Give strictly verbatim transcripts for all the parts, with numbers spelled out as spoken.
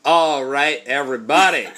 All right, everybody.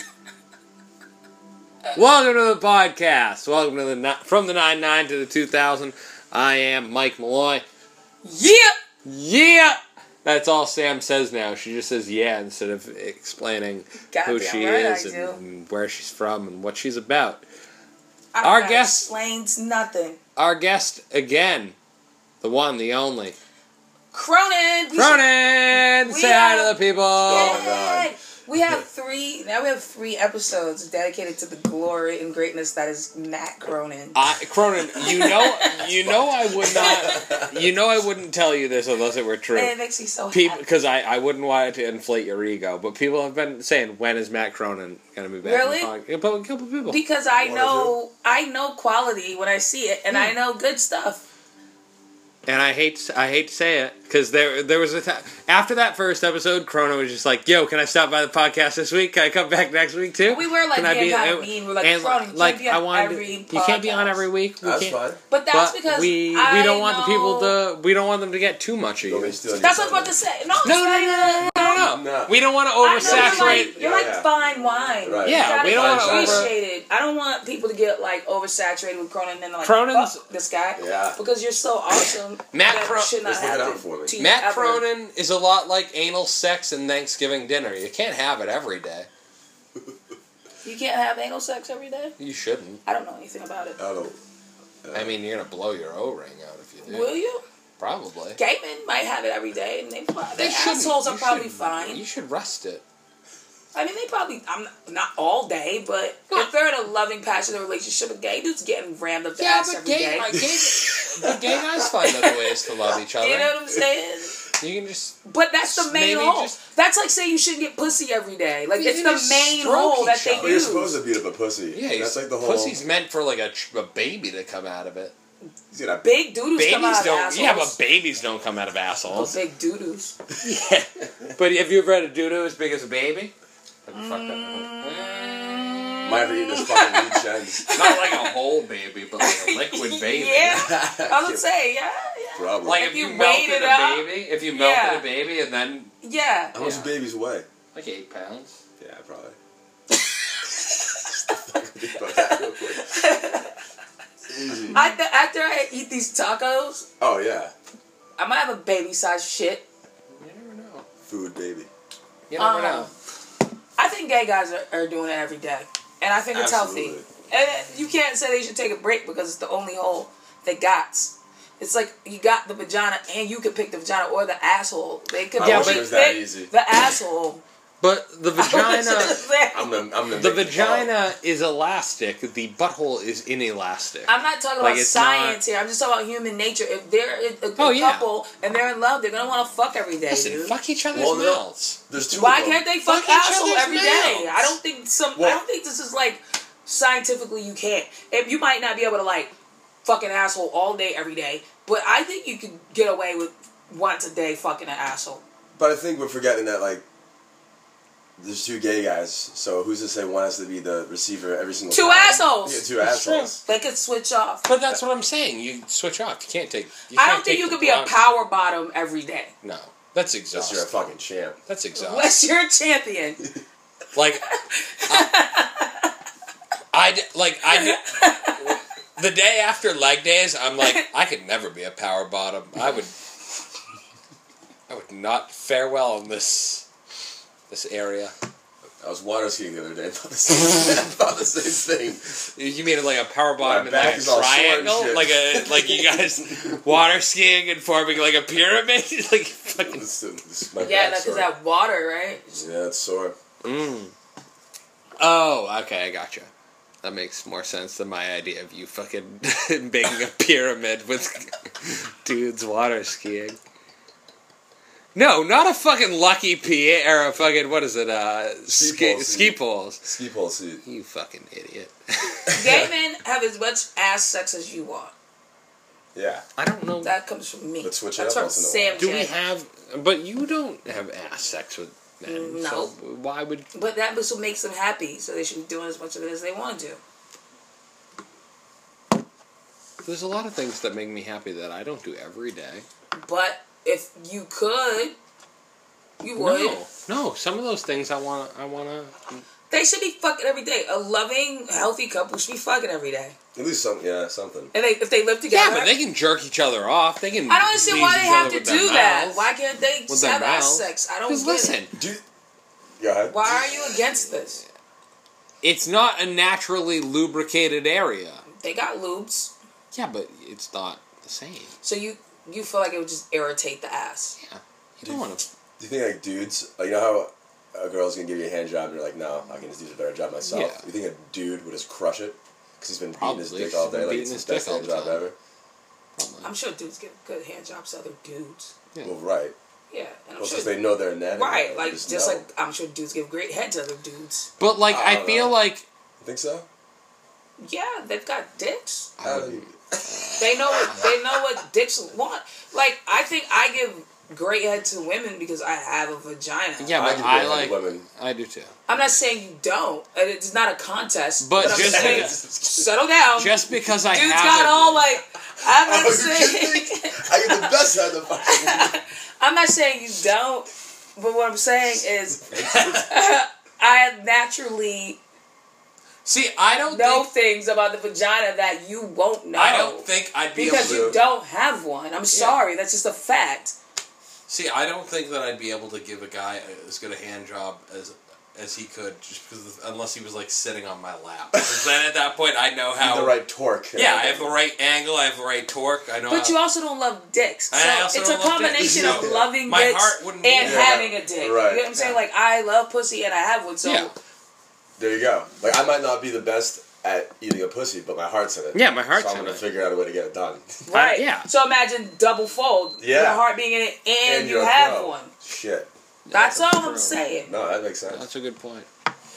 Welcome to the podcast. Welcome to the from the ninety-nine to the two thousand. I am Mike Malloy. Yeah, yeah. That's all Sam says now. She just says yeah instead of explaining God who damn she right is I and, do. and where she's from and what she's about. I Our gotta guest explains nothing. Our guest again, the one, the only. Cronin. We Cronin, should- say we hi have- to the people. Oh my God. Yay! We have three. Now we have three episodes dedicated to the glory and greatness that is Matt Cronin. I, Cronin, you know, you know, I would not, you know, I wouldn't tell you this unless it were true. And it makes me so People, happy. because I, I wouldn't want it to inflate your ego, but people have been saying, when is Matt Cronin going to be back? Really? In the podcast? A couple people. Because I One or know, I know quality when I see it, and I know good stuff. And I hate, to, I hate to say it, because there, there was a time after that first episode, Cronin was just like, "Yo, can I stop by the podcast this week? Can I come back next week too?" We were like Can I being be- kind of and- mean. We're like, and, Cronin, you like, can't be on I wanted every to, you can't be on podcast. every week. We That's can't, fine. But that's but because we, I we don't want the people know- to, we don't want them to get too much of You you. want me to steal your That's what I was about thunder? to say. No, No, it's no, not no, even- no, no, no, No. We don't want to I know you're oversaturate. like, you're Yeah, like yeah. fine wine. Right. You Yeah, gotta we don't be wanna over- appreciated. I don't want people to get like oversaturated with Cronin and then they're like, Cronin's- fuck this guy. Yeah. Because you're so awesome. Matt that Cro- should not Just look it happen out for me. to you Matt ever. Cronin is a lot like anal sex and Thanksgiving dinner. You can't have it every day. You can't have anal sex every day? You shouldn't. I don't know anything about it. I don't. I mean, you're gonna blow your O-ring out if you do. Will you? Probably. Gay men might have it every day, and they They their shouldn't. assholes are You probably should- fine. You should rest it. I mean, they probably, I'm not, not all day, but No. if they're in a loving, passionate relationship, a gay dude's getting rammed up the Yeah, ass but every gay, day. like, gay, but gay guys find other ways to love each other. You know what I'm saying? You can just. But that's the main Maybe hole. just- That's like saying you shouldn't get pussy every day. Like, You it's can the just main stroke hole that each they other. But you're use. supposed to beat up a pussy. Yeah, that's like the whole. pussy's meant for like a, tr- a baby to come out of it. He's got a Big doodles come out Babies of don't. assholes. Yeah, but babies don't come out of Oh, assholes. big doodles. Yeah. But have you ever had a doo-doo as big as a baby? Have you fucked Mm. up? Might have eaten this fucking meat chins. Not like a whole baby, but like a liquid baby. Yeah. I was gonna say, yeah, yeah. Probably. Like If if, you you, weighed melted it a out, baby, if you melted yeah. a baby and then Yeah. How much Yeah. do babies weigh? like eight pounds. Yeah, probably. Just the fucking think about that real quick. Easy. I th- after I eat these tacos, Oh yeah, I might have a baby sized shit. You never know. food baby. You never Um, know. I think gay guys are, are doing it every day. And I think it's Absolutely. healthy. And you can't say they should take a break because it's the only hole they got. It's like you got the vagina and you could pick the vagina or the asshole. They could I Yeah, wish but- it was that pick easy. the asshole. But the vagina, I'm the I'm the the Nick vagina is elastic. The butthole is inelastic. I'm not talking Like, about it's science here. I'm just talking about human nature. If they're a, a Oh, yeah. couple and they're in love, they're gonna want to fuck every day, Listen, dude. fuck each other's Well, no. mouths. There's two. Why of them. can't they fuck, Fuck each asshole other's every day? mouths. I don't think some. I Well- don't think this is like scientifically you can't. If you might not be able to like fucking asshole all day every day, but I think you could get away with once a day fucking an asshole. But I think we're forgetting that like there's two gay guys. So who's to say one has to be the receiver every single Two time? assholes! Yeah, two That's true. assholes. They could switch off. But that's what I'm saying. You switch off. You can't take. You I can't don't think take you the could be a brunt. power bottom every day. No, that's Unless exhausting. you're a fucking champ. That's exhausting. Unless you're a champion. Like, I, I d- like I d- the day after leg days, I'm like, I could never be a power bottom. I would, I would not fare well in this this area. I was water skiing the other day. I thought the same, I thought the same thing. You mean like a power bottom My in back like a is all sore and triangle, shit. like a like you guys water skiing and forming like a pyramid, like fucking. This, this, my Yeah, back's because sore. that water, right? Yeah, it's sore. Mm. Oh, okay, I gotcha. That makes more sense than my idea of you fucking making a pyramid with dudes water skiing. No, not a fucking Lucky P or a fucking, what is it, uh, Ski ski, pole ski seat. poles. Ski pole seat. You fucking idiot. Gay men have as much ass sex as you want. Yeah. I don't know. That comes from me. But switch it That's up from once in a Sam while. Do we J. have, but you don't have ass sex with men, No. so why would... But that was what makes them happy, so they should be doing as much of it as they want to. There's a lot of things that make me happy that I don't do every day. But if you could, you would. No. No, some of those things I want to... I want to... They should be fucking every day. A loving, healthy couple should be fucking every day. At least some, yeah, something. And they, if they live together... Yeah, but they can jerk each other off. They can... I don't understand why they have to do that. Mouths. Why can't they just have ass sex? I don't get listen, it. Do, go ahead. Why are you against this? It's not a naturally lubricated area. They got lubes. Yeah, but it's not the same. So you you feel like it would just irritate the ass? Yeah. You don't want to... Do you think, like, dudes... Like, you know how... A girl's gonna give you a hand job, and you're like, no, I can just do a better job myself. Yeah. You think a dude would just crush it because he's been Probably. beating his dick all day, like Beating it's his the best dick all hand the job time. ever? Probably. I'm sure dudes give good hand jobs to other dudes. Yeah. Well, right. Yeah, and I'm Well, sure since they know they're net. right, they like just, just know. like I'm sure dudes give great head to other dudes. But, like, I I don't feel know. like... You think so? Yeah, they've got dicks. I wouldn't- They know what they know what dicks want. Like I think I give great head to women because I have a vagina. Yeah, I but give I, great head to like... women. I do, too. I'm not saying you don't. and It's not a contest. But But, I'm just saying, because- settle down. Just because I Dudes have got it- all like. I'm not Oh, you kidding saying. me? I get the best out of the fucking. I'm not saying you don't. But what I'm saying is, I naturally See, I don't know think... things about the vagina that you won't know. I don't think I'd be because able to... you don't have one. I'm sorry. That's just a fact. See, I don't think that I'd be able to give a guy as good a hand job as as he could, just because of, unless he was like sitting on my lap. Because then at that point, I know how. the right torque. Yeah, I have the right angle. I have the right torque. I know. But how, you also don't love dicks. So I also it's don't a love combination dicks. of Yeah. loving My dicks heart wouldn't and be there. having a dick. Right. You know what I'm saying? Yeah. Like, I love pussy and I have one. So, Yeah. There you go. Like, I might not be the best at eating a pussy, but my heart's in it. Yeah, my heart's so I'm in gonna it. figure out a way to get it done. right. Uh, yeah. So imagine double fold. Yeah. Your heart being in it and, And you you're a have pro. one. Shit. That's all true. I'm saying. No, that makes sense. That's a good point.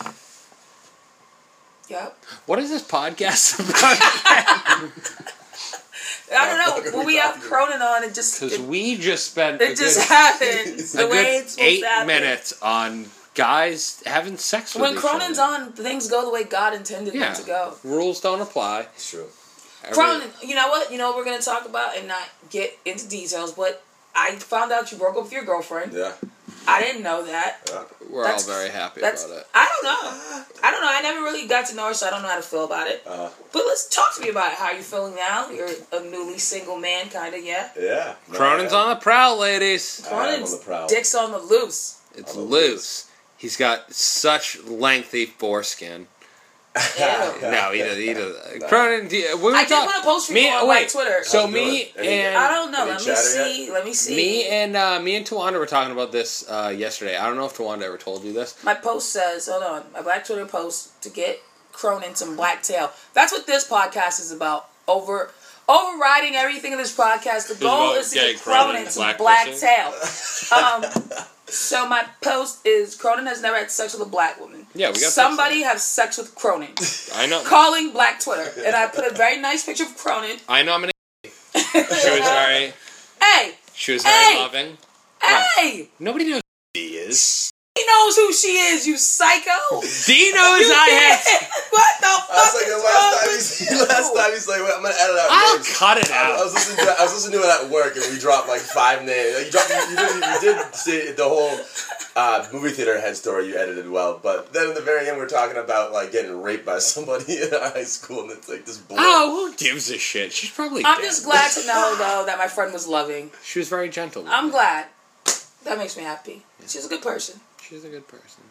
Yep. What is this podcast about? I fuck are don't know. we When we have talking Cronin on, it just Because it, we just spent it a just good, happens a the way good it's supposed eight to happen. minutes on guys having sex with When each Cronin's other. on, things go the way God intended Yeah. them to go. Rules don't apply. It's true. Every- Cronin, you know what? You know what we're gonna talk about and not get into details, but I found out you broke up with your girlfriend. Yeah. I didn't know that. Yeah. We're That's- all very happy That's about it. I don't know. I don't know. I never really got to know her, so I don't know how to feel about it. Uh, But let's talk to me about it. How you feeling now? You're a newly single man, kind of, yeah. yeah. No, Cronin's I am. on the prowl, ladies. I am on Cronin's the prowl. dick's on the loose. It's On the loose. He's got such lengthy foreskin. Ew. No, he does. He does. No. Cronin, do you, we were I did talk- want to post for me, you on wait, like Twitter. So How's it me doing? Any- and I don't know. Any Let me chatter see. Let me see. me and uh, me and Tawanda were talking about this uh, yesterday. I don't know if Tawanda ever told you this. My post says, hold on, my Black Twitter post to get Cronin some black tail. That's what this podcast is about. Over overriding everything in this podcast. The goal about is to getting get Cronin Cronin some black black pussy. tail. Um, so my post is Cronin has never had sex with a black woman. Yeah, we got somebody have sex with Cronin. I know. Calling Black Twitter, and I put a very nice picture of Cronin. I know. I'm an. She was very. Hey, She was very Hey! loving. hey, Nobody knows who he is. he knows who she is. You psycho. Dee knows You I had. can't- What the fuck I was like, is the wrong last time, with he's, you? last time he's like, wait, I'm gonna edit out I'll names. cut it I, I out. was listening to I was listening to it at work, and we dropped like five names. Like, you dropped, you did, you did say the whole uh, movie theater head story. You edited well, but then in the very end, we're talking about like getting raped by somebody in high school, and it's like this. Blur. Oh, who gives a shit? She's probably. I'm dead. just glad to know though that my friend was loving. She was very gentle. with I'm me. glad. That makes me happy. She's a good person. She's a good person.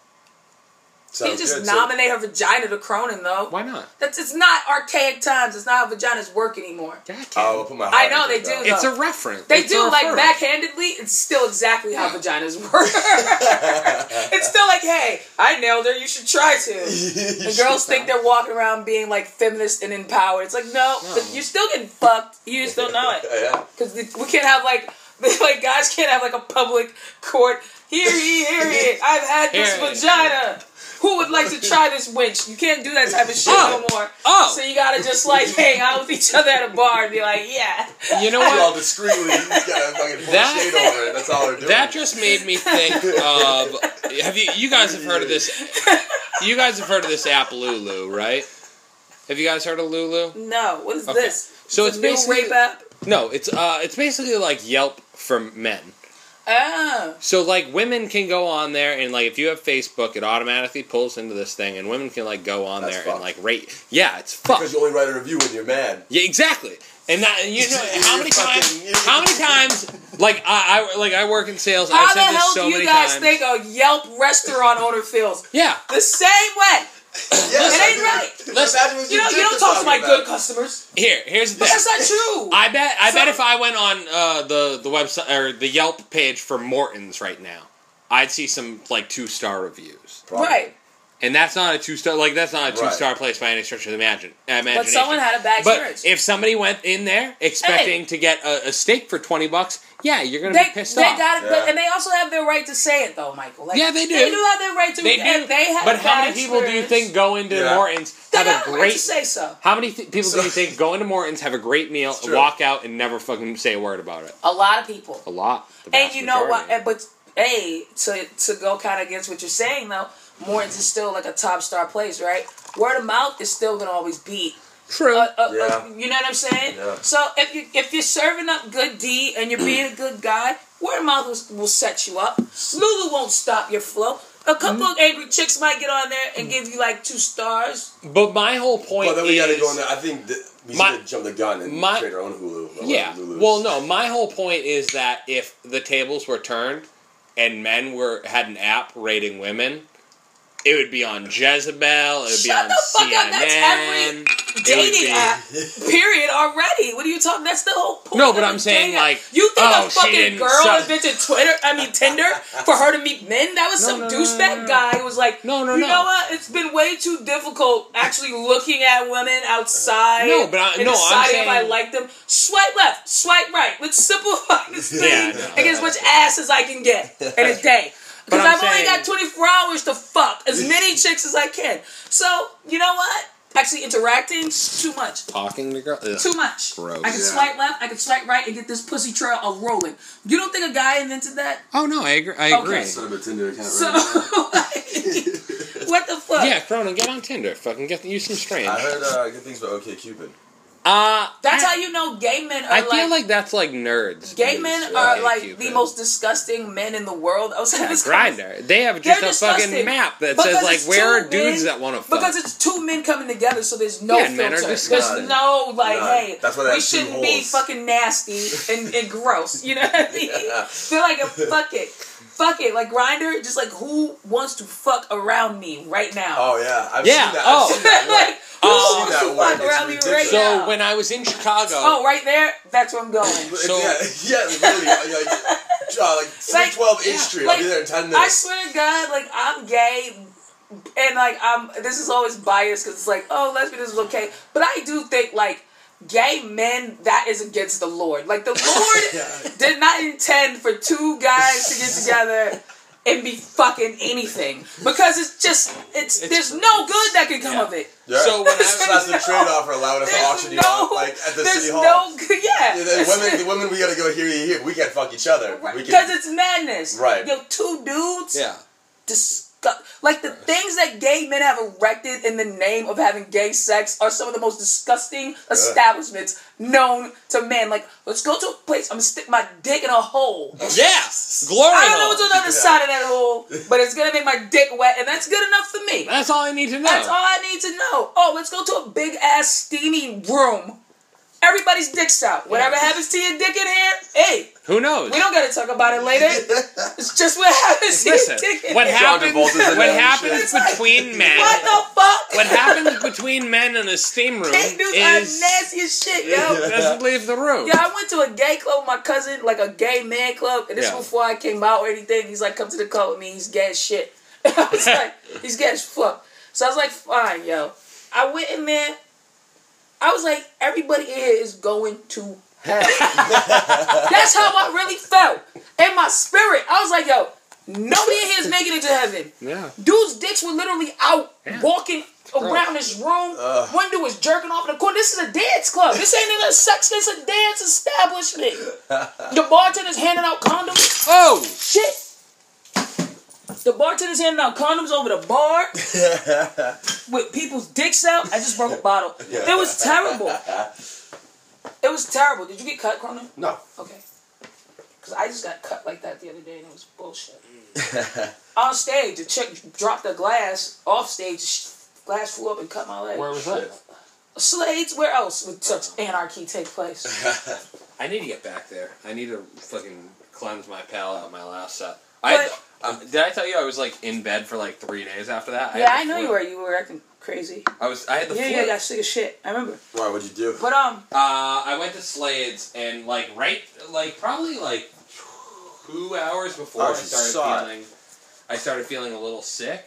You can't Sounds just good, so- nominate her vagina to Cronin though. Why not? That's it's not archaic times. It's not how vaginas work anymore. Yeah, I can. Oh, I'll put my I heart know into they it, do, though. It's a reference. They It's do a like referral. backhandedly. It's still exactly how vaginas work. It's still like, hey, I nailed her. You should try to. The girls think they're walking around being like feminist and empowered. It's like no, No. but you're still getting fucked. You just don't know it Yeah. because we can't have like like guys can't have like a public court. Hear ye, hear ye. I've had this Hear ye. vagina. Who would like to try this winch? You can't do that type of shit Oh. no more. Oh. So you gotta just like hang out with each other at a bar and be like, yeah. You know All what? discreetly, you just gotta fucking pull That- shade over it. That's all they're doing. That just made me think of. Have you? You guys have heard of this? You guys have heard of this app Lulu, right? Have you guys heard of Lulu? No, what is Okay. this? So It's it's a new basically rape app. no. It's uh. It's basically like Yelp for men. Ah. So, like, women can go on there, and, like, if you have Facebook, it automatically pulls into this thing, and women can, like, go on That's there fucked. and, like, rate. Yeah, it's fucked. Because you only write a review when you're mad. Yeah, exactly. And that, you know, how You're many fucking- times, you're- how many times, like, I, I, like, I work in sales, How I've the said this hell so do you many guys times. think a Yelp restaurant owner feels? Yeah. The same way. Yes, It ain't I- right. Listen, Imagine what You know, did you don't to talk to my about. good customers. Here, here's the But thing. that's not true. I bet I bet So- if I went on uh, the the website or the Yelp page for Morton's right now, I'd see some like two star reviews, Probably. Right. and that's not a two star like that's not a two Right. star place by any stretch of the imagine, imagination. But someone had a bad But experience. if somebody went in there expecting to get a, a steak for twenty bucks, yeah, you're gonna They, be pissed they off. got it, Yeah. but, and they also have their right to say it, though, Michael. Like, Yeah, they do. They do have their right to. They do. and They had but a how bad many people do you experience. think go into Yeah. Morton's They have have a a right great? to say so. How many th- people So- do you think go into Morton's, have a great meal, true. walk out, and never fucking say a word about it? A lot of people. A lot. The And vast you know majority. what? and- But hey, to to go kind of against what you're saying though, Morton's is still like a top star place, right? Word of mouth is still gonna always beat. True. Uh, uh, Yeah. uh, you know what I'm saying? Yeah. So if you if you're serving up good D and you're being a good guy, word of mouth will, will set you up. Lulu won't stop your flow. A couple Mm-hmm. of angry chicks might get on there and give you like two stars. But my whole point But then we is, gotta go in there. I think that we My- should jump the gun and my- create our own Hulu. or yeah. Lulu's. Well, no, my whole point is that if the tables were turned and men were had an app rating women, it would be on Jezebel. It would be Shut on the fuck up, C N N. that's every it would Dating be- app, period, already. What are you talking? That's the whole point. No, but of I'm a saying, dating app. like, you think oh, a she fucking didn't girl suck. invented Twitter? I mean Tinder for her to meet men? That was No, some no, no, douchebag no, no. guy who was like, No, no, you no. know what? It's been way too difficult actually looking at women outside. No, but I- and no, I'm deciding if I saying- like them. Swipe left, swipe right. Let's simplify this thing Yeah, no. and get as much ass as I can get in a day. Because I'm I've only saying- got twenty-four hours to fuck as many chicks as I can. So, you know what? Actually interacting, too much. Talking to girls. Too much. Gross. I can Yeah. swipe left, I can swipe right, and get this pussy trail of rolling. You don't think a guy invented that? Oh no, I agree. I Okay. agree. Set up a Tinder account So, right like, what the fuck? Yeah, Cronin, get on Tinder. Fucking get use some strange. now. I heard uh, good things about OkCupid. Uh, That's I, how you know gay men are I like, feel like that's like nerds. gay use men yeah, are OkCupid. like the most disgusting men in the world. I was having Yeah, this Grinder. They have They're just a fucking disgusting. map that Because says like it's where are two dudes men- that want to fuck. Because it's two men coming together, so there's no Yeah, and men are filter. disgusting. There's no like, None. hey, That's why they we have two shouldn't be holes. fucking nasty and, and gross. You know what I mean? They're like, fuck it, fuck it. Like Grinder, just like who wants to fuck around me right now? Oh yeah, I've Yeah, seen that. oh. I've seen that work. like who Oh. wants I've to seen that fuck work. around me It's right ridiculous. now? so when I was in Chicago, Oh, right there. That's where I'm going. But So- yeah, yeah, literally, like, uh, like Like, twelve H yeah, Street. like, I'll be there in ten I minutes. swear to God, like I'm gay, and like I'm. This is always biased because it's like, oh, lesbianism is okay, but I do think like gay men that is against the Lord. Like the Lord Yeah. did not intend for two guys to get together and be fucking anything because it's just it's, It's- there's no good that can come Yeah. of it. Yeah. So when I- so that's the trade-off for allowing us to There's auction you no, off, like at the there's city hall. no good. Yeah, Yeah, the women, the women, we gotta go here, here, here. We can't fuck each other. We because can, it's madness. Right. Yo, two dudes. yeah, Disgust- like the things that gay men have erected in the name of having gay sex are some of the most disgusting establishments known to men. Like, let's go to a place. I'm gonna stick my dick in a hole. yeah, glory I don't know what's hole. on the other Yeah. side of that hole, but it's gonna make my dick wet, and that's good enough for me. That's all I need to know. That's all I need to know. Oh, let's go to a big ass steamy room. Everybody's dick's out. Whatever happens to your dick in here, hey, Who knows? we don't gotta talk about it later. It's just what happens to Listen, your dick in what here. happens? Travolta's in What there and happens shit. between men? What the fuck? What happens between men in a steam room Gay dudes is are nasty as shit, yo. doesn't leave the room. Yeah, I went to a gay club with my cousin, like a gay man club, and this Yeah. was before I came out or anything. He's like, come to the club with me. He's gay as shit. I was like, he's gay as fuck. So I was like, fine, yo. I went in there. I was like, everybody in here is going to hell. That's how I really felt. In my spirit, I was like, yo, nobody in here is making it to heaven. Yeah. Dudes' dicks were literally out Yeah. walking around this room. Ugh. One dude was jerking off in the corner. This is a dance club. This ain't even a sex. This is a dance establishment. The bartender's handing out condoms. Oh, Shit. The bartender's handing out condoms over the bar with people's dicks out. I just broke a bottle. It was terrible. It was terrible. Did you get cut, Cronin? No. Okay. Because I just got cut like that the other day and it was bullshit. On stage, the chick dropped a glass off stage. Glass flew up and cut my leg. Where was that? Slades. Where else would such anarchy take place? I need to get back there. I need to fucking cleanse my palate on my last set. But, I um, did I tell you I was like in bed for like three days after that? yeah, had I the know flu. you were. You were acting crazy. I was. I had the Yeah, flu. yeah, I got sick of shit. I remember. Why? What'd you do? But um, Uh, I went to Slade's and like right, like probably like two hours before Oh, I you started saw it. feeling, I started feeling a little sick,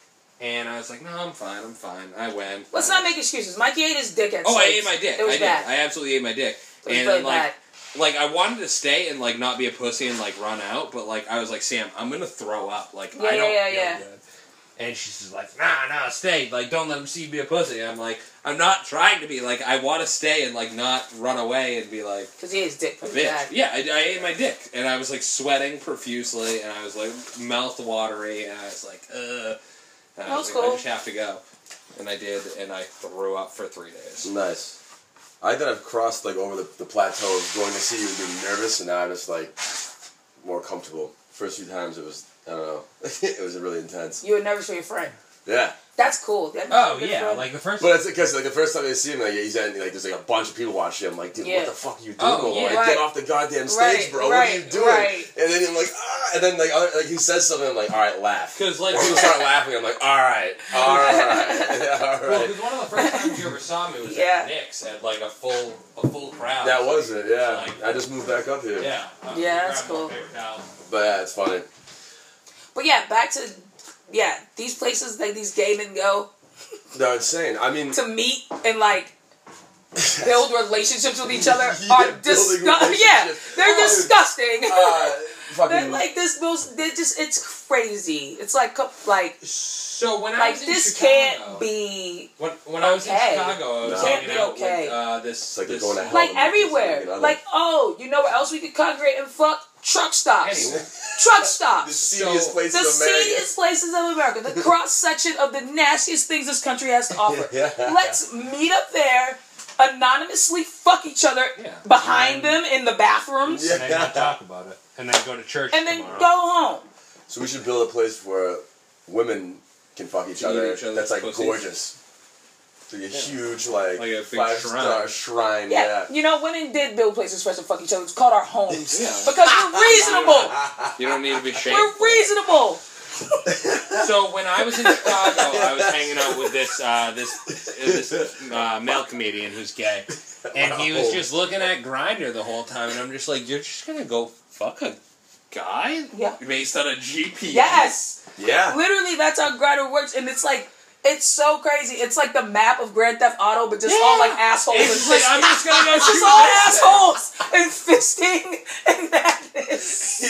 and I was like, no, I'm fine, I'm fine. I went. let's uh, not make excuses. Mikey ate his dick at Oh, I Slade's. ate my dick. It was I bad. did. I absolutely ate my dick. It was and really like, bad. like I wanted to stay and like not be a pussy and like run out, but like I was like, Sam, I'm gonna throw up. Like Yeah, I don't yeah, feel yeah. good. And she's just like, nah, nah, stay. Like, don't let him see you be a pussy. And I'm like, I'm not trying to be. Like, I want to stay and like not run away and be like Because he ate his dick a pretty bitch. bad. Yeah, I, I ate my dick, and I was like sweating profusely, and I was like mouth watery, and I was like, ugh. And I That was was like, cool. I just have to go, and I did, and I threw up for three days. Nice. I think I've crossed like over the, the plateau of going to see you and being nervous, and now I'm just like more comfortable. First few times it was, I don't know, it was really intense. You were nervous for your friend. Yeah. That's cool. That makes you Oh a good yeah, friend. like the first. But it's because like the first time I see him, like he's at, like there's like a bunch of people watching him. Like, dude, Yeah. what the fuck are you doing? Oh, yeah. Like, Right. get off the goddamn stage, Right, bro. right, what are you doing? right. And then I'm like, ah, and then like other, like he says something, I'm like, all right, laugh. Because like, People start laughing. I'm like, all right, all right, all well, right. because one of the first times you ever saw me was Yeah. at Nick's at like a full a full crowd. That was it. Yeah, Like- I just moved back up here. Yeah. uh, Yeah, that's grabbed my cool. paper towel. But yeah, it's funny. But yeah, back to yeah these places that these gay men go No, insane. I mean, to meet and like build relationships with each other Yeah, are building disgusting. Yeah, relationships. they're Oh, disgusting. uh, fucking. They're like this most. They're just. It's crazy. It's like co- like So when I like was in this Chicago, can't be when when I was in okay. Chicago, I was No. hanging Can't be out okay. with uh, this. It's like they're this going to hell. like to meet this everywhere. fucking other- Like oh, you know where else we could congregate and fuck? Truck stops. Anyway. Truck the stops. seediest So- places The of America. seediest places of America. The cross section of the nastiest things this country has to offer. Yeah. Let's meet up there, anonymously fuck each other Yeah. behind them in the bathrooms, Yeah. And then not talk about it. And then go to church and then tomorrow. go home. So we should build a place where women can fuck each Eat other. each other's That's like pussies. gorgeous. Like a huge like, Like a big five star shrine. Yeah. Yeah. You know, women did build places for us to fuck each other. It's called our homes. Yeah. Because we're reasonable. You don't need to be shameful. We're reasonable. So when I was in Chicago, I was hanging out with this uh, this this uh, male comedian who's gay, and he was just looking at Grindr the whole time, and I'm just like, you're just gonna go fuck a guy Yeah. based on a G P S? Yes. Yeah. Literally, that's how Grindr works, and it's like, it's so crazy. It's like the map of Grand Theft Auto, but just all like assholes and It's like, fisting. I'm just gonna go It's just shoot all this. assholes and fisting and madness.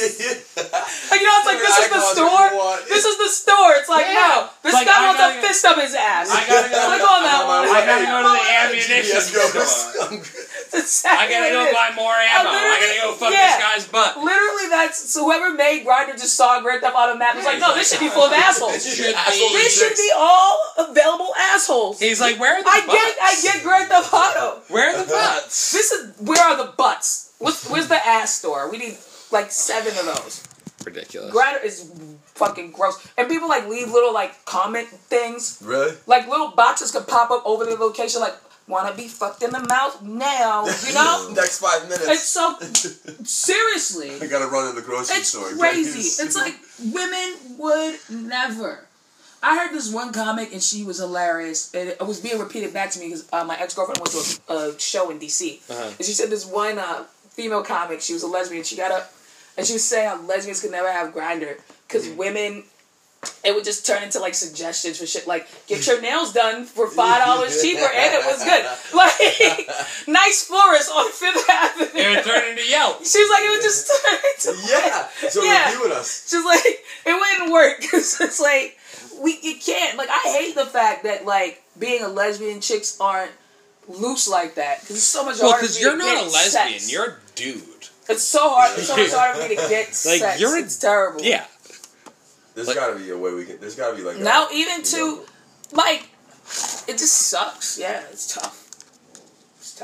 Like, you know, it's like, this is the Icons store. what you want. This is the store. It's like, Yeah. no, this Like, guy I wants gotta a go- fist up his ass. I gotta go. Click on that one. I gotta go to the G ammunition P S goes. store. That's I gotta exactly go what it is. buy more ammo. I gotta go fuck Yeah. this guy's butt. Literally, that's so whoever made Grindr just saw Grand Theft Auto map was like, no, this should be full of assholes. This should Assholes be. This should be all available assholes. He's like, where are the I butts? get, I get Grand Theft Auto. Where are the butts? This is where are the butts? What's, where's the ass store? We need like seven of those. Ridiculous. Grindr is fucking gross, and people like leave little like comment things, Really? like little boxes could pop up over the location, like wanna be fucked in the mouth now, you know? Next five minutes. It's so seriously. I gotta run to the grocery It's store. crazy. It's like women would never. I heard this one comic and she was hilarious. And it was being repeated back to me because uh, my ex girlfriend went to a, a show in D C Uh-huh. and she said this one uh, female comic. She was a lesbian. She got up and she was saying how lesbians could never have Grindr because women. It would just turn into like suggestions for shit like get your nails done for five dollars cheaper and it was good. Like nice florist on Fifth Avenue. It would turn into Yelp. She was like, it would just turn into Yeah. So Yeah. reviewing us. She's like, it wouldn't work because it's like we you can't like I hate the fact that like being a lesbian chicks aren't loose like that because it's so much Well, harder. because for me you're to not get a lesbian. sex. You're a dude. It's so hard. It's so much harder for me to get Like, sex. you're a- It's terrible. Yeah. There's Like- gotta be a way we can. There's gotta be like. Now a, even you to know, like, it just sucks. Yeah, it's tough. It's tough.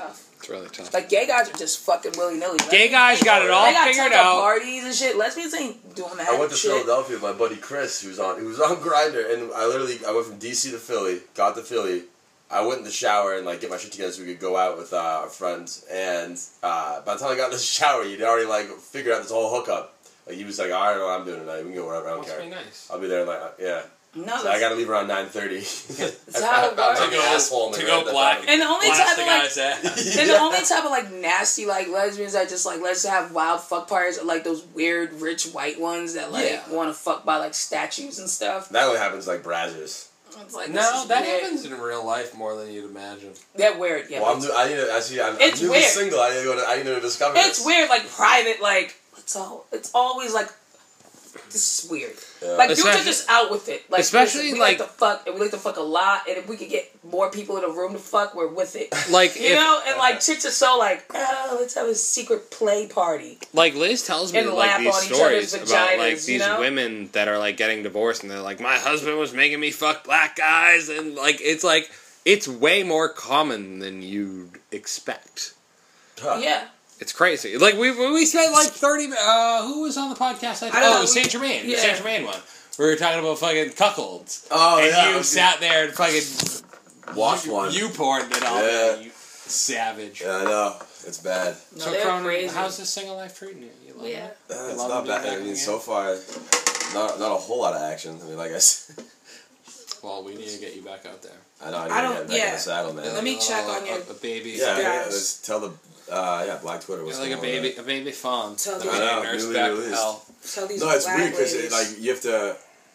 It's really tough. Like, gay guys are just fucking willy-nilly. Gay guys got it all They got figured tons of out. parties and shit. Lesbians ain't doing that I went to shit. Philadelphia with my buddy Chris, who was on, who was on Grindr, and I literally, I went from D C to Philly, got to Philly, I went in the shower and like get my shit together so we could go out with uh, our friends, and uh, by the time I got in the shower, he'd already like figured out this whole hookup. Like he was like, I don't know what I'm doing tonight, we can go wherever, I don't Must care. be nice. I'll be there in like, uh, yeah. No, So I gotta leave around nine thirty. That's how it works. I'm an asshole in the To Grand go black. Theft And the only Blast type the of like, guy's ass. and the only type of like nasty like lesbians that just like let's have wild fuck parties are like those weird rich white ones that like Yeah. want to fuck by like statues and stuff. That only happens like Brazzers. It's like this No, is that weird. happens in real life more than you'd imagine. They're weird. Yeah, Well, I'm, it's, new- I need to. I see. I'm, I'm It's newly weird. single. I need to go to. I need to discover. it's this. weird. Like private. Like it's all. It's always like. This is weird. Yeah. Like dudes are Especially- just out with it. Like especially, listen, we like- like to fuck, and we like to fuck a lot. And if we could get more people in a room to fuck, we're with it. Like You if, know, and like chicks are so like, oh, let's have a secret play party. like Liz tells me And like lap these on each stories other's about vaginas, like you these know? women that are like getting divorced and they're like, my husband was making me fuck black guys, and like it's like it's way more common than you'd expect. Huh. Yeah. It's crazy. Like we we spent like thirty. Uh, who was on the podcast? I, I don't oh, know, it was we- Saint Germain. yeah. Saint Germain one. We were talking about fucking cuckolds. Oh and yeah. you okay. sat there and fucking Watch you, one. You porned it all. Yeah. day, You savage. Yeah, I know. It's bad. No, So they're Cronin, crazy. how's this single life treating you? You love Yeah. it? Uh, it's love not being bad. I back mean, again? so far, not not a whole lot of action. I mean, like I said, Well, we need to get you back out there. I know I need I to don't- get back in yeah. the saddle, man. Let me check on Uh, your- a, a baby. Yeah, yeah. guys. Let's tell the uh, yeah Black Twitter Yeah, what's like a going baby, on. a baby fawn. Tell that the- we I know, nurse newly back to released. health. Tell these No, it's black weird because ladies. like you have to.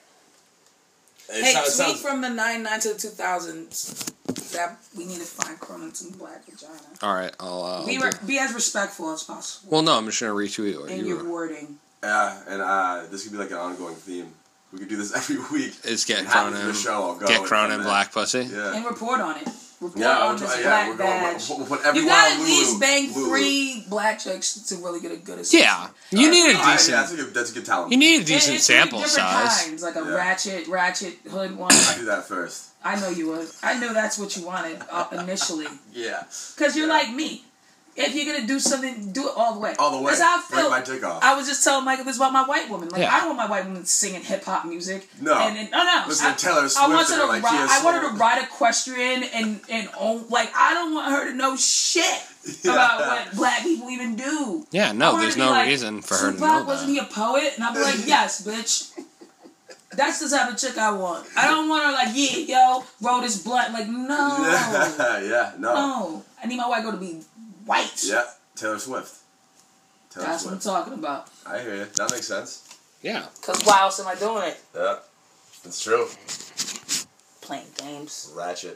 It Hey, sounds, tweet sounds, from the nine nine to the two thousands. That we need to find Cronin some black vagina. All right, I'll. Uh, Be I'll re- do- be as respectful as possible well, no, I'm just gonna retweet what in you your were. wording. yeah, and uh, this could be like an ongoing theme. We could do this every week. Is get And half of Cronin, the show I'll go get and Cronin come back. black pussy. Yeah. And report on it. Report Yeah, on I'm this try- black yeah, we're going. badge. What, what, every You gotta wild at least Lulu- bang Lulu. three black chicks to really get a good assessment. Yeah, you need a All right, decent. yeah, that's a good. That's a good talent. You need a And decent it's three sample different size. Kinds, like a Yeah. ratchet, ratchet hood one. I do that first. I know you would. I know that's what you wanted uh, initially. Yeah. Because you're Yeah. like me. If you're gonna do something, do it all the way. All the way. That's how I Break feel. my dick off. I was just telling Michael this about my white woman. Like Yeah. I don't want my white woman singing hip hop music. No. And, and no, no. Listen I, to Taylor I Swift want her or to like ride. Tia I want her to Soul. ride equestrian and and own. Like I don't want her to know shit about what black people even do. Yeah, I no, want her there's to be no like, reason for her to Tupac, know wasn't that. he a poet? And I'll be like, yes, bitch. That's the type of chick I want. I don't want her like, yeah, yo, roll this blunt. Like, no. Yeah, yeah, no. No. I need my white girl to be white. Yeah, Taylor Swift. Taylor That's what I'm Swift. talking about. I hear you. That makes sense. Yeah. Because why else am I doing it? Yeah, it's true. Playing games. Ratchet.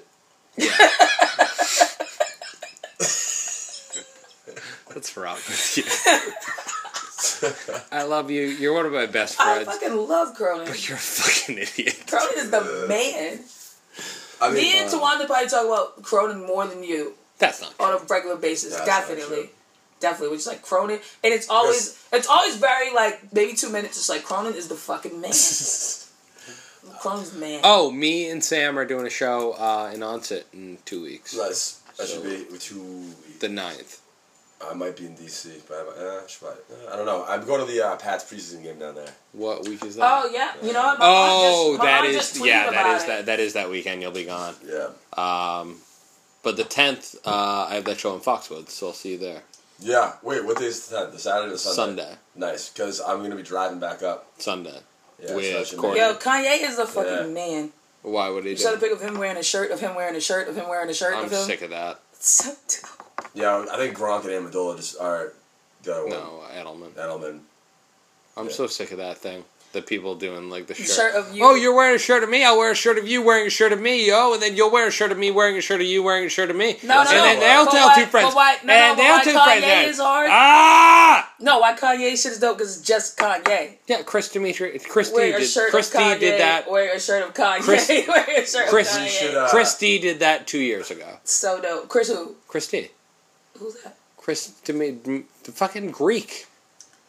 What's wrong with you? I love you. You're one of my best I friends. fucking love Cronin. But you're a fucking idiot. Cronin is the man. I mean, Me and uh, Tawanda probably talk about Cronin more than you That's not on true. a regular basis. That's not Definitely. true. Definitely. Which is like Cronin. And it's always it's always very like maybe two minutes. It's like Cronin is the fucking man. Cronin's the man. Oh, me and Sam are doing a show uh, in Onset in two weeks. Nice. That So- should be with two. The ninth. I might be in D C, but I, might, uh, should probably, uh, I don't know. I'm going to the uh, Pats preseason game down there. What week is that? Oh yeah. You know what? My Oh, mom just, my that mom is just tweeted yeah, that about is it. that that is that weekend. You'll be gone. Yeah. Um, but the tenth, uh, I have that show in Foxwoods, so I'll see you there. Yeah. Wait, what day is the tenth? The Saturday or the Sunday? Sunday, Nice, because I'm going to be driving back up. Sunday. Yeah, With so that should Courtney. Yo, Kanye is a fucking Yeah. man. Why would he You do? saw the pic of him wearing a shirt, of him wearing a shirt, of him wearing a shirt, I'm of him. sick of that. So dope. Yeah, I think Gronk and Amendola just are the other one. No, Edelman. Edelman. I'm Yeah. so sick of that thing. The people doing like the The shirt. shirt of you. Oh, you're wearing a shirt of me. I'll wear a shirt of you wearing a shirt of me, yo. And then you'll wear a shirt of me wearing a shirt of you wearing a shirt of me. No, no, and no. then they'll But tell why- two friends. but why- no, no, and but they'll why two Kanye friends. then, is hard? Ah! No, why Kanye shit is dope because it's just Kanye. Yeah, Chris Dimitri. Christy Wear a did. shirt Christy of Kanye. did that. Wear a shirt of Kanye. Chris- Wear a shirt Chris- of We Kanye. should, uh, Christy did that two years ago. So dope. Chris who? Christy. Who's that? Chris Dimitri. The fucking Greek.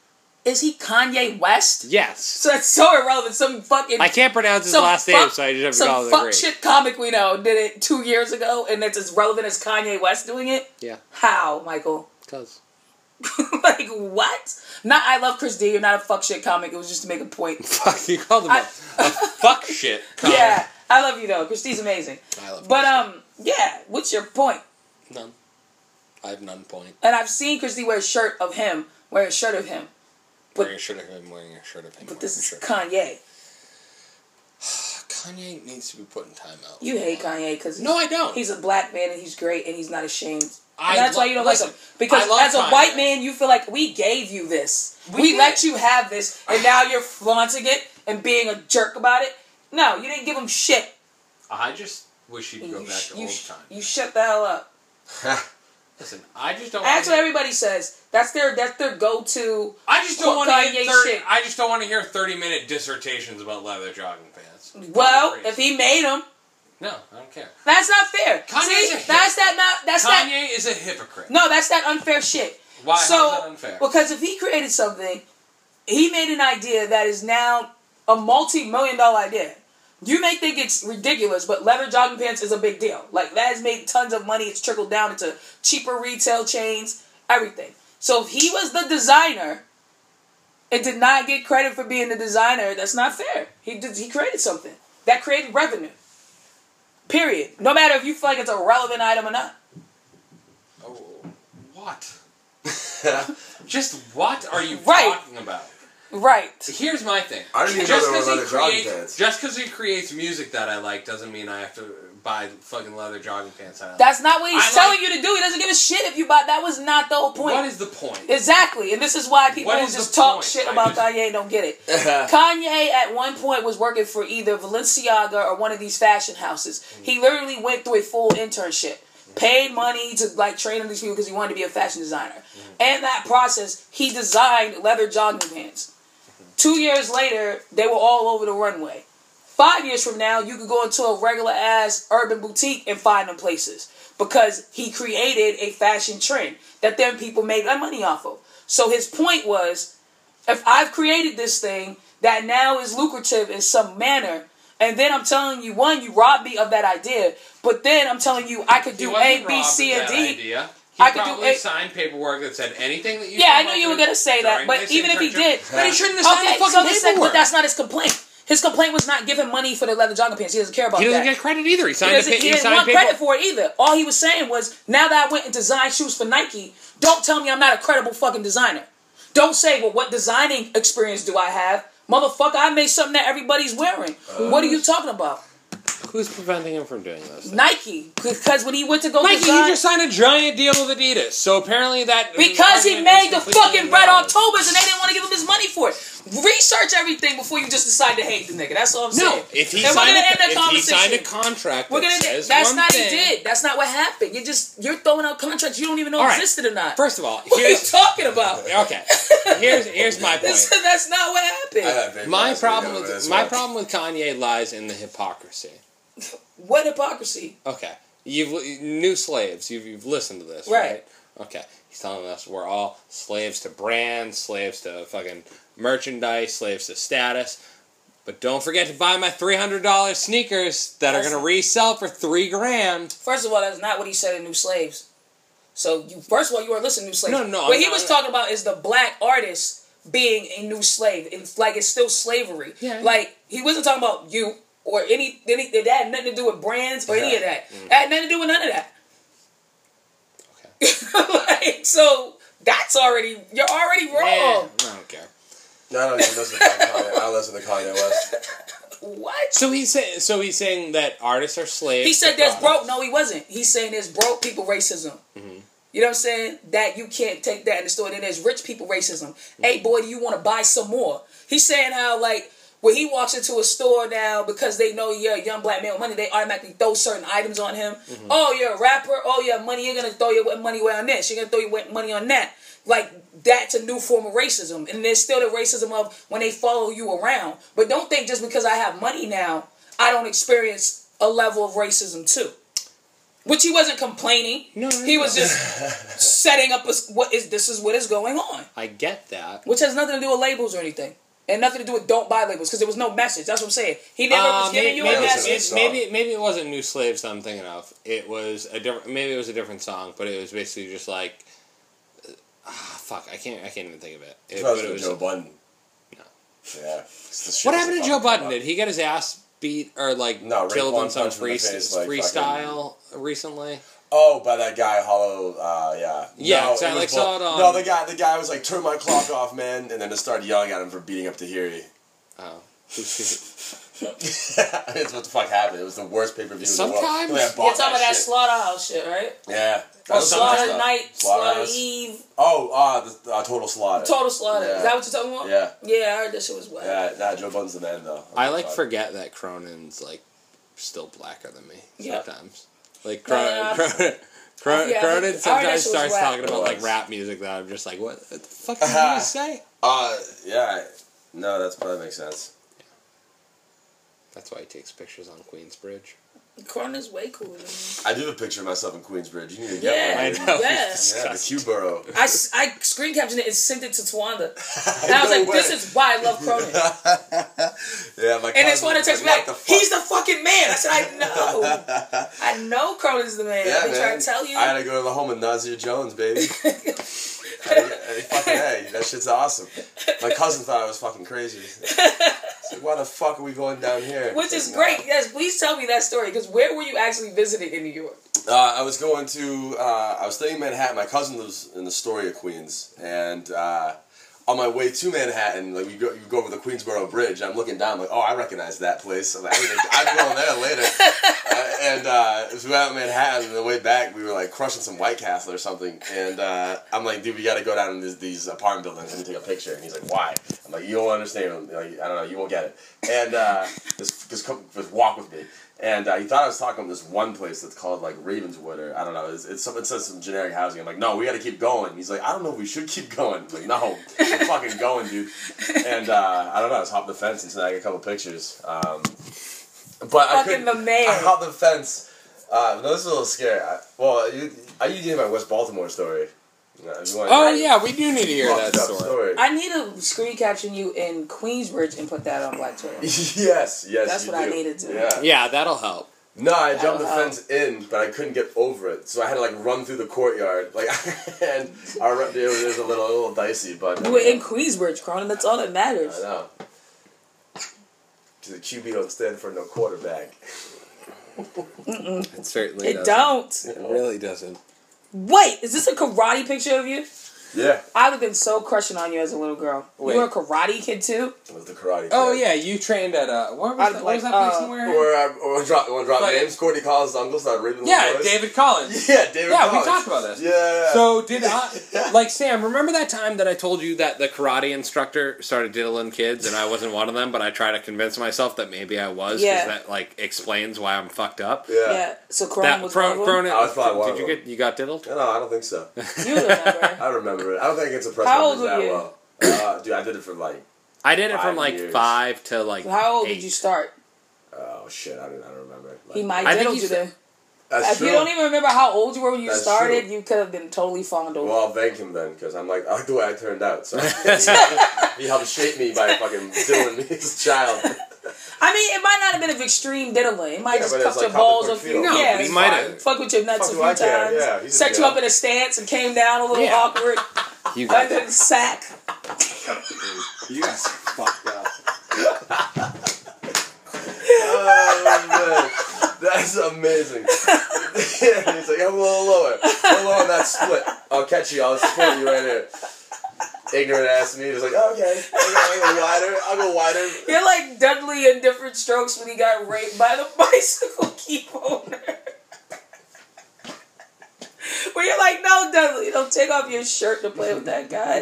Is he Kanye West? Yes. So that's so irrelevant. Some fucking... I can't pronounce his some last fuck- name, so I just have to Some call him fuck great. shit comic we know did it two years ago, and it's as relevant as Kanye West doing it? Yeah. How, Michael? Cause. Like, what? Not I love Chris D. You're not a fuck shit comic. It was just to make a point. Fuck, you called him I- a, a fuck shit. comic. Yeah, I love you though. Chris D's amazing. I love But, Chris um, yeah, what's your point? D. None. I have none point. And I've seen Chris D wear a shirt of him, wear a shirt of him. But- Wearing a shirt of him, wearing a shirt of him. But this is wearing a shirt. Kanye. Kanye needs to be put in timeout. You hate Kanye because No, I don't. he's a black man and he's great and he's not ashamed. I And that's lo- why you don't listen, like him. Because I love as a Kanye. white man, you feel like we gave you this. We We, did. let you have this, and now you're flaunting it and being a jerk about it. No, you didn't give him shit. I just wish you'd go You, back sh- to you, old sh- times. you shut the hell up. Listen, I just don't. That's what wanna, everybody says. That's their that's their go-to. I just don't quote want to Kanye hear thirty. shit. I just don't want to hear thirty-minute dissertations about leather jogging pants. Well, Crazy. if he made them, no, I don't care. that's not fair. Kanye's See, a that's that not that's that. Kanye is a hypocrite. No, that's that unfair shit. Why? So, How's that unfair? because if he created something, he made an idea that is now a multi-million dollar idea. You may think it's ridiculous, but leather jogging pants is a big deal. Like, that has made tons of money. It's trickled down into cheaper retail chains, everything. So if he was the designer and did not get credit for being the designer, that's not fair. He did, he created something. That created revenue. Period. No matter if you feel like it's a relevant item or not. Oh, what? Just what are you Right. talking about? Right. Here's my thing. I didn't even just know there were because he leather jogging creates, pants. just because he creates music that I like doesn't mean I have to buy fucking leather jogging pants. I like. That's not what he's I telling like- you to do. He doesn't give a shit if you buy. That was not the whole point. What is the point? Exactly, and this is why people What who is just the talk point? shit I about just- Kanye and don't get it. Kanye at one point was working for either Balenciaga or one of these fashion houses. Mm-hmm. He literally went through a full internship, paid money to like train on these people because he wanted to be a fashion designer. Mm-hmm. And that process, he designed leather jogging pants. Two years later, they were all over the runway. Five years from now, you could go into a regular ass urban boutique and find them places because he created a fashion trend that then people made money off of. So his point was, if I've created this thing that now is lucrative in some manner, and then I'm telling you, one, you robbed me of that idea, but then I'm telling you I could He do wasn't A, B, robbed C, of and that D. idea. He I could do probably a- signed paperwork that said anything that you. Yeah, I came knew up you were with gonna say that, during but this even if he internship- did, But he shouldn't have signed okay, the fucking so the sec- paperwork. but that's not his complaint. His complaint was not giving money for the leather jogging pants. He doesn't care about He doesn't that. get credit either. He He signed a doesn't, pa- he he didn't signed want paper. credit for it either. All he was saying was, now that I went and designed shoes for Nike, don't tell me I'm not a credible fucking designer. Don't say, well, what designing experience do I have? Motherfucker, I made something that everybody's wearing. What are you talking about? Who's preventing him from doing this? Nike. Because when he went to go Nike, design... he just signed a giant deal with Adidas. So apparently that Because he argument made is the completely fucking Red invalid. Octobers and they didn't want to give him his money for it. Research everything before you just decide to hate the nigga. That's all I'm saying. No, if he And we're signed, gonna a, end that if he conversation. signed a contract We're that gonna. says That's one not thing, he did. That's not what happened. You just you're throwing out contracts you don't even know All right. existed or not. First of all, what are you here's talking about? okay. Here's here's my This, point. that's not what I happened. have big My plans problem to go with this my one. problem with Kanye lies in the hypocrisy. What hypocrisy? Okay, you've new slaves. You've you've listened to this, Right. right? Okay, he's telling us we're all slaves to brands, slaves to fucking merchandise, slaves to status. But don't forget to buy my three hundred dollar sneakers that are That's- gonna resell for three grand. First of all, that's not what he said in New Slaves. So you first of all, you are listening to New Slaves. No, no, What I'm he not- was talking about is the black artist being a new slave. It's like it's still slavery. Yeah, yeah. Like he wasn't talking about you or any any it had nothing to do with brands or any of that. Mm. It had nothing to do with none of that. Okay. Like, so that's already you're already Yeah, wrong. I don't care. No, I don't even listen to Kanye. I don't listen to Kanye West. What? So he's saying so he's saying that artists are slaves. He said to there's products. broke. No, he wasn't. He's saying there's broke people racism. Mhm. You know what I'm saying? That you can't take that in the store. Then there's rich people racism. Hey, boy, do you want to buy some more? He's saying how, like, when he walks into a store now, because they know you're a young black man with money, they automatically throw certain items on him. Oh, you're a rapper? Oh, you have money. You're going to throw your money away on this. You're going to throw your money on that. Like, that's a new form of racism. And there's still the racism of when they follow you around. But don't think just because I have money now, I don't experience a level of racism, too. Which he wasn't complaining. No, no, he no. was just setting up a, what is this is what is going on. I get that. Which has nothing to do with labels or anything. And nothing to do with don't buy labels, because there was no message. That's what I'm saying. He never Uh, was giving maybe, you maybe, a listen to message. this maybe maybe it wasn't New Slaves that I'm thinking of. It was a different. Maybe it was a different song, but it was basically just like, uh, ah, fuck. I can't. I can't even think of it. it It but was it was. Joe Budden. No. Yeah. It's the shit What that's happened to fucking Joe come Budden? up. Did he get his ass beat or like No, killed Raekwon in some punched him in the free, face, like, freestyle recently? Oh, by that guy, Hollow. Uh, yeah. Yeah, no, exactly. it was Like, saw bull- it on- No, the guy. The guy was like, "Turn my clock off, man," and then just started yelling at him for beating up Tahiri. Oh. That's what the fuck happened. It was the worst pay per view. Sometimes- in the world. You're talking about that Slaughterhouse shit, right? Yeah. Or That was some Slaughter stuff. Night, Slaughter Slaughterhouse. Eve, Oh, uh, the uh, Total Slaughter. Total Slaughter. Yeah. Is that what you're talking about? Yeah. Yeah, I heard that shit was whack. Yeah, nah, Joe Budden's the man though. I like Fuck. forget that Cronin's like still blacker than me Yeah. sometimes. Like Yeah. Cronin, Cronin, Cronin, Yeah, I Cronin heard that sometimes shit was starts whack. talking about It like was. rap music that I'm just like, what the fuck did you just say? Uh, yeah. No, that's probably makes sense. That's why he takes pictures on Queensbridge. Cronin's way cooler than me. I do have a picture of myself in Queensbridge. You need to get Yeah. one. I dude. know. Yeah. it's Yeah, the disgusting. Q Borough. I, s- I screen captioned it and sent it to Twanda. And I was No like, way. this is why I love Cronin. Yeah, my And then cousin Twanda was texted me like, like, "What the fuck?" he's the fucking man. I said, I know. I know Cronin's the man. Yeah, I've been man. trying to tell you. I had to go to the home of Nazir Jones, baby. I, I, fucking hey, that shit's awesome. My cousin thought I was fucking crazy. He's like, why the fuck are we going down here? Which It's is like, great. nah. Yes, please tell me that story. Because where were you actually visiting in New York? Uh, I was going to, uh, I was staying in Manhattan. My cousin lives in Astoria, Queens. And uh, on my way to Manhattan, like, you go, you go over the Queensboro Bridge. I'm looking down, like, oh, I recognize that place. I'm, like, I'm going there later. Uh, and uh, as we went out in Manhattan, on the way back, we were like crushing some White Castle or something. And uh, I'm like, dude, we got to go down in these, these apartment buildings and take a picture. And he's like, why? I'm like, you don't understand. Like, I don't know, you won't get it. And uh, just, just, come, just walk with me. And uh, he thought I was talking about this one place that's called like Ravenswood or I don't know. It's, it's some, it says some generic housing. I'm like, no, we got to keep going. He's like, I don't know if we should keep going. I'm like, no, we're fucking going, dude. And uh, I don't know. I just hopped the fence and snagged a couple pictures. Um, but I Fucking couldn't. the man. I hopped the fence. Uh, no, this is a little scary. I, well, you, I you hear my West Baltimore story. Uh, if you want Oh yeah, we do need to hear fucked that up story. I need to screen caption you in Queensbridge and put that on Black Twitter. yes, yes. That's you what I do. needed to. Yeah. Yeah, that'll help. No, I jumped the Oh, oh. fence in, but I couldn't get over it, so I had to like run through the courtyard. Like, and I ru- it was, it was a little, a little dicey, but You were in Queensbridge, Cronin. That's all that matters. I know. To the Q B don't stand for no quarterback. It certainly It doesn't. don't. It really doesn't. Wait, is this a karate picture of you? Yeah, I would have been so crushing on you as a little girl. Wait. You were a karate kid too? it was the karate. Oh kid. yeah, you trained at uh, where was I'd that, what like, was that place uh, you were? Or, uh, or drop, want to drop But- names? Courtney Collins' uncle started raping Yeah, little boys. David Collins. Yeah, David Yeah, we Collins. talked about this. Yeah. So did I, like Sam, remember that time that I told you that the karate instructor started diddling kids and I wasn't one of them, but I tried to convince myself that maybe I was because Yeah. that like explains why I'm fucked up. yeah. Yeah. So Cronin That was Cro- one of them? Cronin, I was probably one did you of them. get you got diddled? No, no, I don't think so. You remember. I remember it. I don't think it's a press How old conference were that you? well. Uh, dude, I did it for like, I did it from Five like years. five to like. So how old eight. did you start? oh shit, I don't, I don't remember. Like, He might I think diddle you you said- then. That's If true. you don't even remember how old you were when you That's started, true. you could have been totally fondled. Well, I'll thank him then, because I'm like, I like the way I turned out. So he helped shape me by fucking diddling me as a child. I mean, it might not have been of extreme diddling. It might Yeah, just but cup it's like your cup and balls a quick few. feel. No, yeah, but he it's might fine. have. Fuck with your nuts Fuck a do few I care? times. Yeah, he's Set a you jail. up in a stance and came down a little Yeah. awkward You guys, under the sack. you guys are fucked up. Oh man, that's amazing. Yeah, he's like, I'm a little lower, a little lower on that split. I'll catch you. I'll split you right here. Ignorant ass me, just like, okay, I'll go wider. I'll go wider. You're like Dudley in Different Strokes when he got raped by the bicycle keep owner. Where you're like, no, Dudley, don't take off your shirt to play with that guy.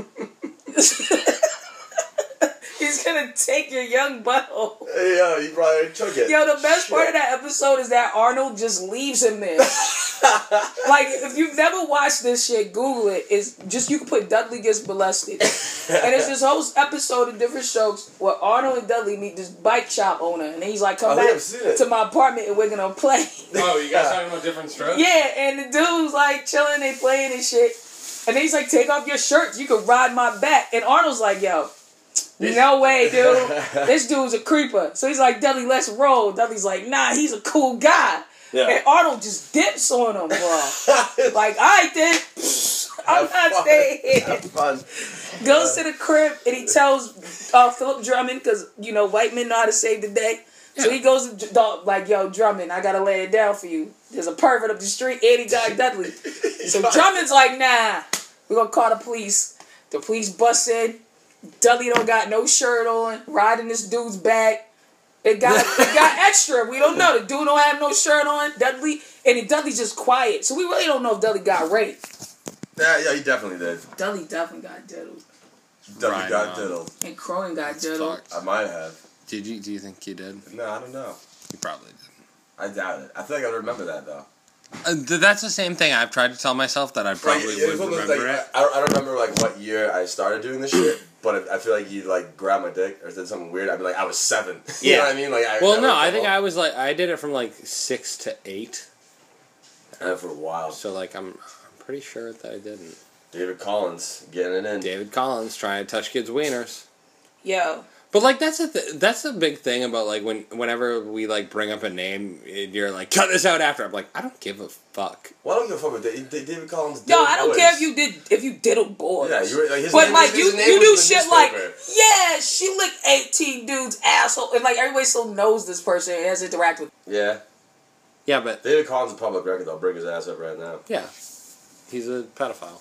He's gonna take your young butthole. Hey, yo, you probably took it. Yo, the best Shit. part of that episode is that Arnold just leaves him there. Like, if you've never watched this shit, Google it. It's just, you can put Dudley Gets Molested. And it's this whole episode of different shows where Arnold and Dudley meet this bike shop owner. And he's like, come I think back I've seen it. to my apartment and we're going to play. Oh, you guys talking about different strokes? Yeah, and the dude's like chilling, they playing and shit. And then he's like, take off your shirt, you can ride my back. And Arnold's like, yo, no way, dude. This dude's a creeper. So he's like, Dudley, let's roll. Dudley's like, nah, he's a cool guy. Yeah. And Arnold just dips on him, bro. Like, all right, then. I'm Have not fun. staying here. Have fun. Goes to the crib and he tells uh, Philip Drummond, because, you know, white men know how to save the day. So he goes to Dog, like, yo, Drummond, I gotta lay it down for you. There's a pervert up the street and he got Dudley. So Drummond's like, nah, we're gonna call the police. The police bust in. Dudley don't got no shirt on, riding this dude's back. It got it got extra. We don't know. The dude don't have no shirt on. Dudley, and then Dudley's just quiet. So we really don't know if Dudley got raped. Yeah, yeah, he definitely did. Dudley definitely got diddled. Dudley Right got on. diddled. And Cronin got That's diddled. fucked. I might have. Did you? Do you think you did? No, I don't know. You probably did. I doubt it. I feel like I remember that though. Uh, th- that's the same thing I've tried to tell myself that I probably Like, it was would one of those, remember like, it. I, I don't remember like what year I started doing this shit, but I feel like he like grabbed my dick or did something weird. I'd be like, I was seven. You Yeah. know what I mean? Like, I, Well, I no, would I come think up- I was like I did it from like six to eight. And for a while. So like I'm, I'm pretty sure that I didn't. David Collins getting it in. David Collins trying to touch kids' wieners. Yo. But like that's the th- that's the big thing about like when whenever we like bring up a name, and you're like cut this out after. I'm like I don't give a fuck. Well, I don't give a fuck with David, David Collins. Yo, diddled I don't boys. care if you did if you diddled boys. Yeah, you were like his But name, like his, you, his name you do was in the shit like, newspaper. yeah, she licked eighteen dudes' asshole, and like everybody still knows this person and has interacted with. Yeah, Yeah, but David Collins is a public record. I'll bring his ass up right now. yeah, he's a pedophile.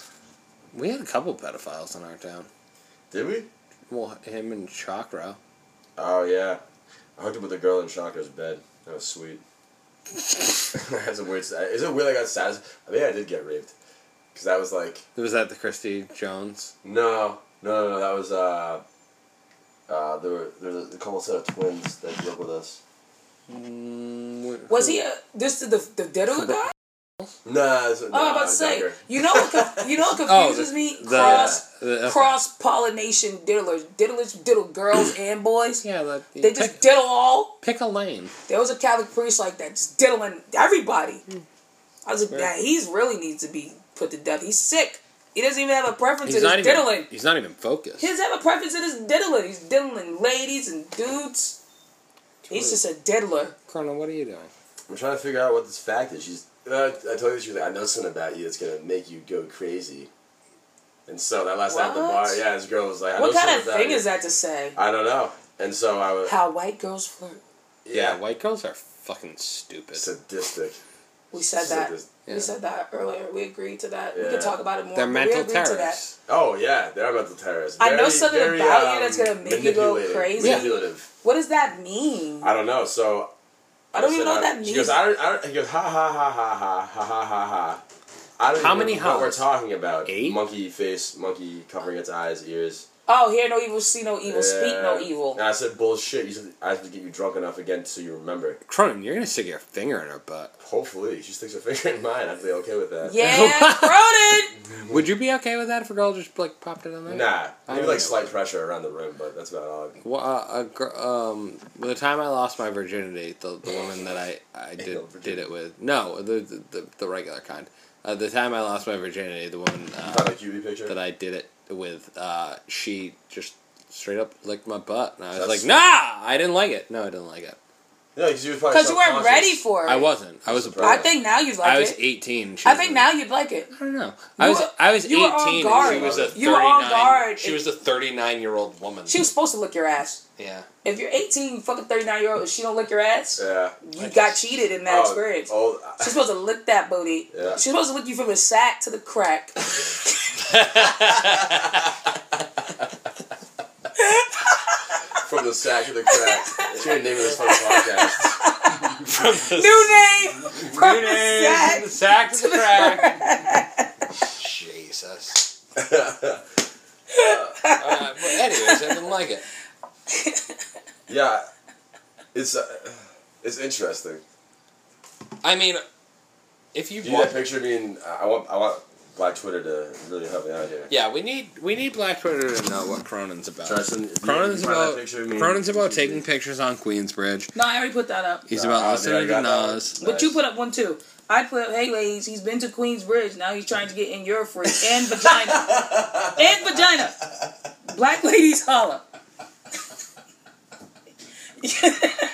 We had a couple pedophiles in our town. Did we? Well, him and Chakra. Oh yeah, I hooked up with a girl in Shaka's bed. That was sweet. That's a weird. Is it weird? I got sad. I mean, I did get raped. Cause that was like Was that the Christy Jones? no, no, no, no. That was uh, uh, there were there was a couple set of twins that grew up with us. Mm, Was he a this is the the diddle guy? Nah, it's, no, Oh, I'm about to say, younger. you know what? conf- You know what Oh, confuses the- me? the- Cross the- okay. cross pollination diddlers, diddlers diddle girls and boys. Yeah, that, They just pick, diddle all. pick a lane. There was a Catholic priest like that, just diddling everybody. I was like, Fair. nah, he's really needs to be put to death. He's sick. He doesn't even have a preference He's in not his even. diddling. He's not even focused. He doesn't have a preference in his diddling. He's diddling ladies and dudes. He's just a diddler. Cronin, what are you doing? I'm trying to figure out what this fact is. She's. Uh, I told you she was like, I know something about you that's gonna make you go crazy. And so that last night at the What? bar, yeah, this girl was like, I What know kind of something about thing you. is that to say? I don't know. And so I was. How white girls flirt. Yeah, white girls are fucking stupid. Sadistic. We said that. Sadist- Yeah. We said that earlier. We agreed to that. We Yeah. can talk about it more. They're but mental we agreed to that. terrorists. Oh yeah, they're mental terrorists. I know Very, something very, about you um, that's gonna make you go manipulative. crazy. Manipulative. What does that mean? I don't know. So I don't said, even know what I- that She means. goes, I don't, I don't, he goes, ha ha ha ha ha ha ha ha ha. I don't How even many know what we're ha's? talking about. Eight? Monkey face, monkey covering its eyes, ears. Oh, hear no evil, see no evil, speak no Yeah. evil. And I said, bullshit. You said I have to get you drunk enough again so you remember. Cronin, you're gonna stick your finger in her butt. Hopefully, she sticks her finger in mine. I'd be okay with that. Yeah, Cronin! Would you be okay with that if a girl just like popped it in there? Nah, I maybe don't like know. slight pressure around the rim, but that's about all. Well, uh, a gr- um, by the time I lost my virginity, the, the woman that I, I did Anal did virginity. it with, no, the the, the, the regular kind. Uh, the time I lost my virginity, the woman You found uh, a Q B picture? that I did it with, uh, she just straight up licked my butt, and I was That's- like, nah, I didn't like it. No, I didn't like it. Yeah, because you were probably Because you weren't subconscious. ready for it. I wasn't. I was a Surprised. I think now you'd like I was it. eighteen. She I was think a- now you'd like it. I don't know. I You was were- I was you were on eighteen. guard. And she was a You were on thirty-nine. guard. She was a thirty-nine year old woman. She was supposed to lick your ass. Yeah. If you're eighteen, you fucking thirty-nine year old, and she don't lick your ass, Yeah. you got cheated in that Oh, experience. Oh, She's supposed to lick that booty. Yeah. She's supposed to lick you from the sack to the crack. from the sack to the crack. That's your name of this fucking podcast. New name! From New the name, sack from the sack to the crack. Jesus. Uh, but anyways, I didn't like it. Yeah, it's uh, it's interesting. I mean, if you Do you need want, a picture of me and I want I want Black Twitter to really help me out here. yeah, we need we need Black Twitter to know what Cronin's about. Tristan, if you- Cronin's if you find that about picture of me, Cronin's about please, taking please. pictures on Queensbridge. No, I already put that up. He's Uh, about uh, listening there, to I got that one. Nas. But Nice. you put up one too. I put up, hey ladies, he's been to Queensbridge. Now he's trying to get in your free and vagina. And vagina. Black ladies holla.